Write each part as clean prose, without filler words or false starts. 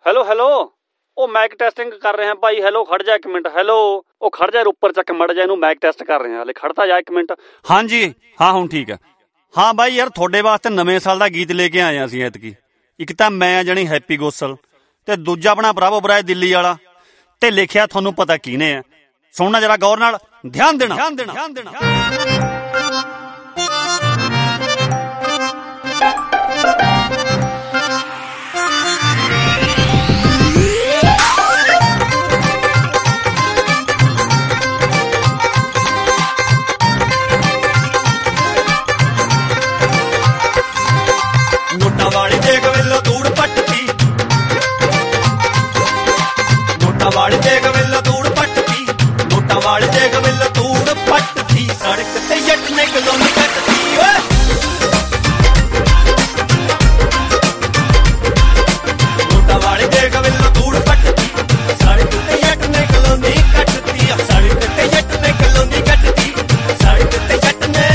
Hello hello, ਉਹ mic testing ਕਰ ਰਹੇ ਹਾਂ ਭਾਈ। ਹੈਲੋ ਖੜ ਜਾ ਇੱਕ ਮਿੰਟ। ਹੈਲੋ, ਉਹ ਖੜ ਜਾ, ਉੱਪਰ ਚੱਕ ਮੜ ਜਾ, ਇਹਨੂੰ ਮਾਈਕ ਟੈਸਟ ਕਰ ਰਹੇ ਹਾਂ। ਹਲੇ ਖੜਤਾ ਜਾ ਇੱਕ ਮਿੰਟ। ਹਾਂਜੀ ਹਾਂ, ਹੁਣ ਠੀਕ ਹੈ। ਹਾਂ ਬਾਈ ਯਾਰ, ਤੁਹਾਡੇ ਵਾਸਤੇ ਨਵੇਂ ਸਾਲ ਦਾ ਗੀਤ ਲੈ ਕੇ ਆਏ ਹਾਂ ਅਸੀਂ ਐਤਕੀ। ਇੱਕ ਤਾਂ ਮੈਂ ਜਾਣੀ ਹੈਪੀ ਗੋਸਲ, ਤੇ ਦੂਜਾ ਆਪਣਾ ਬਰਾਵੋ ਬਰਾਏ ਦਿੱਲੀ ਵਾਲਾ, ਤੇ ਲਿਖਿਆ ਤੁਹਾਨੂੰ ਪਤਾ ਕਿਹਨੇ ਹੈ। ਸੁਣਨਾ ਜਰਾ ਗੌਰ ਨਾਲ, ਧਿਆਨ ਦੇਣਾ। ਨੋਟਾਂ ਵਾਲੀ ਦੇਖ ਵੇਲੋ ਧੂੜ ਪੱਟਦੀ, ਨੋਟਾਂ ਵਾਲੀ ਦੇਖ ਵੇਲੋ ਧੂੜ ਪੱਟਦੀ, ਨੋਟਾਂ ਵਾਲੀ ਦੇਖ ਵੇਲੋ ਧੂੜ ਪੱਟਦੀ, ਸੜਕ ਤੇ ਜੱਟ ਨੇ ਕਲੋਨੀ ਕੱਟਦੀ ਓਏ। ਨੋਟਾਂ ਵਾਲੀ ਦੇਖ ਵੇਲੋ ਧੂੜ ਪੱਟਦੀ, ਸੜਕ ਤੇ ਜੱਟ ਨੇ ਕਲੋਨੀ ਕੱਟਦੀ, ਸੜਕ ਤੇ ਜੱਟ ਨੇ ਕਲੋਨੀ ਕੱਟਦੀ, ਸੜਕ ਤੇ ਜੱਟ ਨੇ।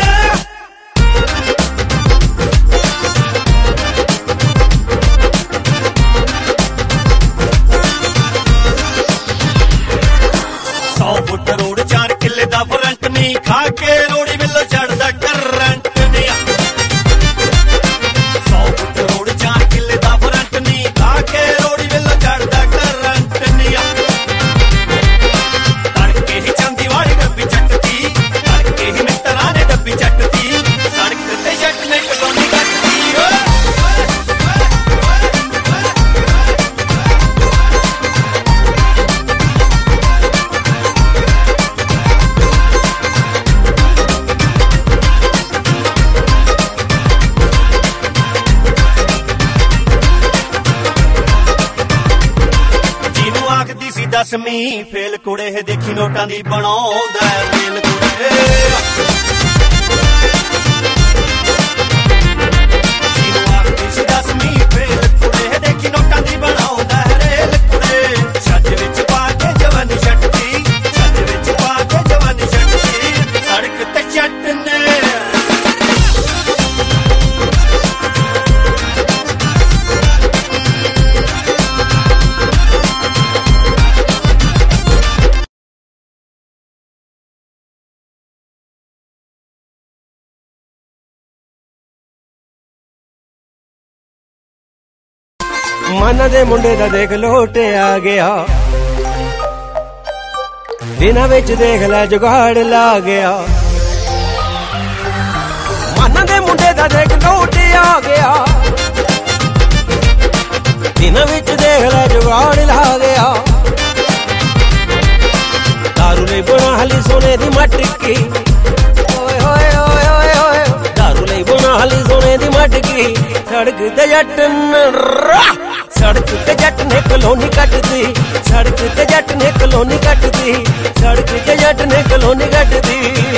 ਫੁੱਟ ਰੋਡ 4 ਕਿੱਲੇ ਦਾ ਫਰੰਟ ਨੀ, ਖਾ ਕੇ ਰੋੜੀ ਵੇਲੋ ਚੜਦਾ ਕਰੰਟ ਨੀ। 100 ਫੁੱਟ ਰੋਡ 4 ਕਿੱਲੇ ਦਾ ਫਰੰਟ ਨੀ, ਖਾ ਕੇ ਰੋੜੀ ਵੇਲੋ ਚੜਦਾ ਕਰੰਟ ਨੀ। ਤੜਕੇ ਹੀ ਚਾਂਦੀ ਵਾਲੀ ਡੱਬੀ ਚੱਟਦੀ, ਤੜਕੇ ਹੀ ਮਿੱਤਰਾਂ ਨੇ ਡੱਬੀ ਚੱਟਦੀ, ਸੜਕ ਤੇ ਜੱਟ ਨੇ ਕਲੋਨੀ ਕੱਟਦੀ ਓਏ। ਦਸਵੀਂ ਫੇਲ ਕੁੜੇ ਦੇਖੀ ਨੋਟਾਂ ਦੀ ਬਣਾਉਂਦਾ ਰੇਲ ਕੁੜੇ। ਜਿਹਨੂੰ ਆਖਦੀ ਸੀ ਦਸਵੀਂ ਫੇਲ ਕੁੜੇ ਦੇਖੀ ਨੋਟਾਂ ਦੀ ਬਣਾਉਂਦਾ ਰੇਲ ਕੁੜੇ। ਛੱਜ ਵਿੱਚ ਪਾ ਕੇ ਜਵਾਨੀ ਛੱਡਦੀ, ਛੱਜ ਵਿੱਚ ਪਾ ਕੇ ਜਵਾਨੀ ਛੱਡਦੀ, ਸੜਕ ਤੇ ਜੱਟ ਨੇ। ਮਨ ਦੇ ਮੁੰਡੇ ਦਾ ਦੇਖ ਲੋਟ ਆ ਗਿਆ, ਦਿਨਾਂ ਵਿੱਚ ਦੇਖ ਲੈ ਜੁਗਾੜ ਲਾ ਗਿਆ। ਮਨ ਦੇ ਮੁੰਡੇ ਦਾ ਦੇਖ ਲੋਟ ਆ ਗਿਆ, ਦਿਨਾਂ ਵਿੱਚ ਦੇਖ ਲੈ ਜੁਗਾੜ ਲਾ ਗਿਆ। ਦਾਰੂ ਲਈ ਬਣਾ ਹਲੀ ਸੋਨੇ ਦੀ ਮਟਕੀ, ਓਏ ਹੋਏ ਓਏ ਓਏ ਓਏ, ਦਾਰੂ ਲਈ ਬਣਾ ਹਲੀ ਸੋਨੇ ਦੀ ਮਟਕੀ, ਸੜਕ ਤੇ ਜੱਟ ਸੜਕ ਤੇ ਜੱਟ ਨੇ ਕਲੋਨੀ ਕੱਟਦੀ, ਸੜਕ ਤੇ ਜੱਟ ਨੇ ਕਲੋਨੀ ਕੱਟਦੀ, ਸੜਕ ਤੇ ਜੱਟ ਨੇ ਕਲੋਨੀ ਕੱਟਦੀ।